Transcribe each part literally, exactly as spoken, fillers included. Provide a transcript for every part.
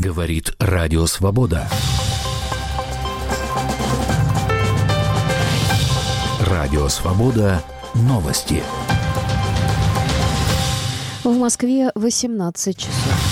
Говорит Радио Свобода. Радио Свобода. Новости. В Москве восемнадцать часов.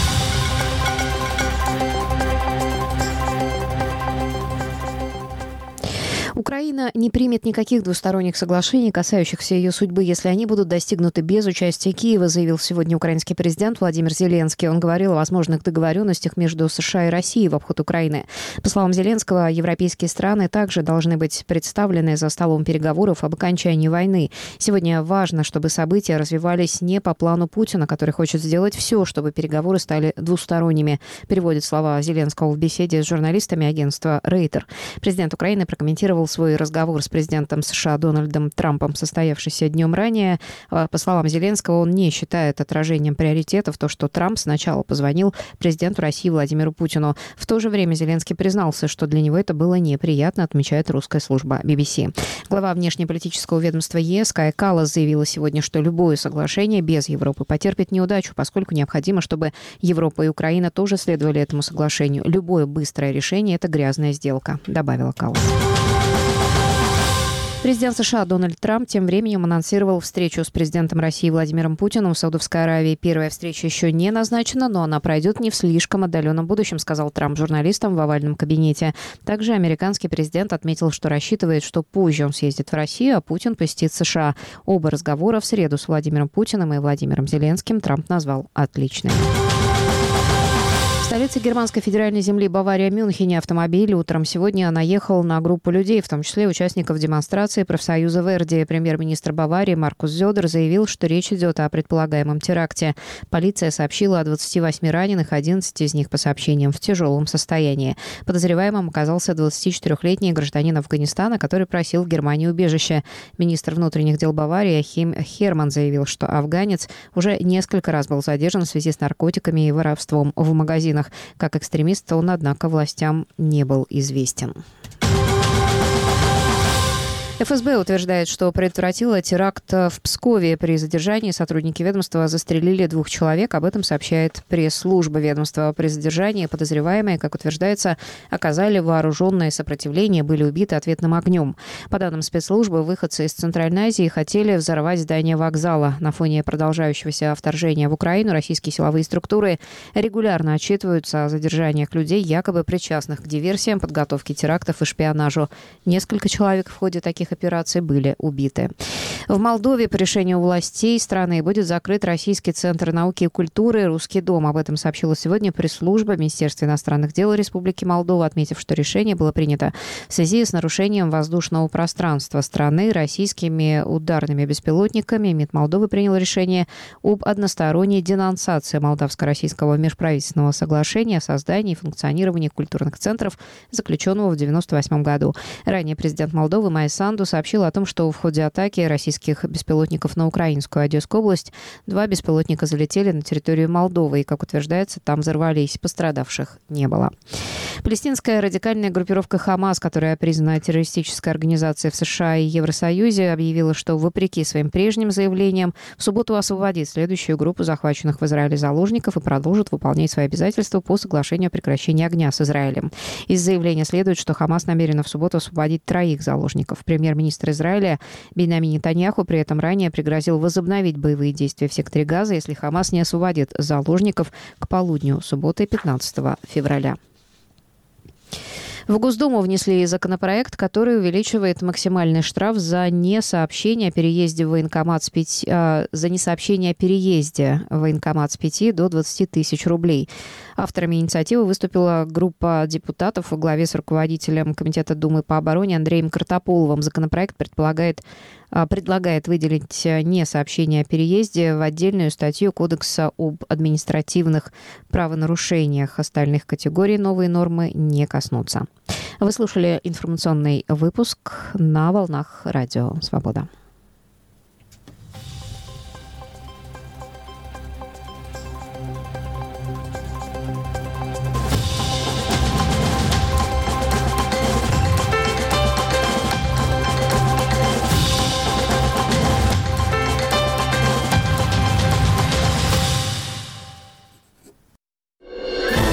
Украина не примет никаких двусторонних соглашений, касающихся ее судьбы, если они будут достигнуты без участия Киева, заявил сегодня украинский президент Владимир Зеленский. Он говорил о возможных договоренностях между США и Россией в обход Украины. По словам Зеленского, европейские страны также должны быть представлены за столом переговоров об окончании войны. Сегодня важно, чтобы события развивались не по плану Путина, который хочет сделать все, чтобы переговоры стали двусторонними, переводит слова Зеленского в беседе с журналистами агентства Рейтер. Президент Украины прокомментировал свой разговор с президентом США Дональдом Трампом, состоявшийся днем ранее. По словам Зеленского, он не считает отражением приоритетов то, что Трамп сначала позвонил президенту России Владимиру Путину. В то же время Зеленский признался, что для него это было неприятно, отмечает русская служба би би си. Глава внешнеполитического ведомства ЕС Кая Каллас заявила сегодня, что любое соглашение без Европы потерпит неудачу, поскольку необходимо, чтобы Европа и Украина тоже следовали этому соглашению. Любое быстрое решение – это грязная сделка, добавила Каллас. Президент США Дональд Трамп тем временем анонсировал встречу с президентом России Владимиром Путиным в Саудовской Аравии. Первая встреча еще не назначена, но она пройдет не в слишком отдаленном будущем, сказал Трамп журналистам в овальном кабинете. Также американский президент отметил, что рассчитывает, что позже он съездит в Россию, а Путин посетит США. Оба разговора в среду с Владимиром Путиным и Владимиром Зеленским Трамп назвал отличными. В столице германской федеральной земли Бавария Мюнхене автомобиль утром сегодня наехал на группу людей, в том числе участников демонстрации профсоюза Верди. Премьер-министр Баварии Маркус Зёдер заявил, что речь идет о предполагаемом теракте. Полиция сообщила о двадцати восьми раненых, одиннадцать из них, по сообщениям, в тяжелом состоянии. Подозреваемым оказался двадцатичетырёхлетний гражданин Афганистана, который просил в Германии убежище. Министр внутренних дел Баварии Ахим Херман заявил, что афганец уже несколько раз был задержан в связи с наркотиками и воровством в магазинах. Как экстремист он, однако, властям не был известен. эф эс бэ утверждает, что предотвратила теракт в Пскове. При задержании сотрудники ведомства застрелили двух человек. Об этом сообщает пресс-служба ведомства. При задержании подозреваемые, как утверждается, оказали вооруженное сопротивление, были убиты ответным огнем. По данным спецслужбы, выходцы из Центральной Азии хотели взорвать здание вокзала. На фоне продолжающегося вторжения в Украину российские силовые структуры регулярно отчитываются о задержаниях людей, якобы причастных к диверсиям, подготовке терактов и шпионажу. Несколько человек в ходе таких операций были убиты. В Молдове по решению властей страны будет закрыт Российский центр науки и культуры «Русский дом». Об этом сообщила сегодня пресс-служба Министерства иностранных дел Республики Молдова, отметив, что решение было принято в связи с нарушением воздушного пространства страны российскими ударными беспилотниками. МИД Молдовы принял решение об односторонней денонсации Молдавско-российского межправительственного соглашения о создании и функционировании культурных центров, заключенного в девяносто восьмом году. Ранее президент Молдовы Майя Санду сообщил о том, что в ходе атаки российских беспилотников на украинскую Одесскую область два беспилотника залетели на территорию Молдовы, и, как утверждается, там взорвались. Пострадавших не было. Палестинская радикальная группировка «Хамас», которая признана террористической организацией в США и Евросоюзе, объявила, что, вопреки своим прежним заявлениям, в субботу освободит следующую группу захваченных в Израиле заложников и продолжит выполнять свои обязательства по соглашению о прекращении огня с Израилем. Из заявления следует, что «Хамас» намерена в субботу освободить троих заложников. Премьер-министр Израиля Биньямин Нетаньяху при этом ранее пригрозил возобновить боевые действия в секторе Газа, если Хамас не освободит заложников к полудню субботы пятнадцатого февраля. В Госдуму внесли законопроект, который увеличивает максимальный штраф за несообщение о переезде в военкомат с пяти, э, за несообщение о переезде в военкомат с пяти до двадцати тысяч рублей. Авторами инициативы выступила группа депутатов во главе с руководителем Комитета Думы по обороне Андреем Картополовым. Законопроект предполагает предлагает выделить несообщение о переезде в отдельную статью Кодекса об административных правонарушениях. Остальных категорий новые нормы не коснутся. Вы слушали информационный выпуск на волнах Радио Свобода.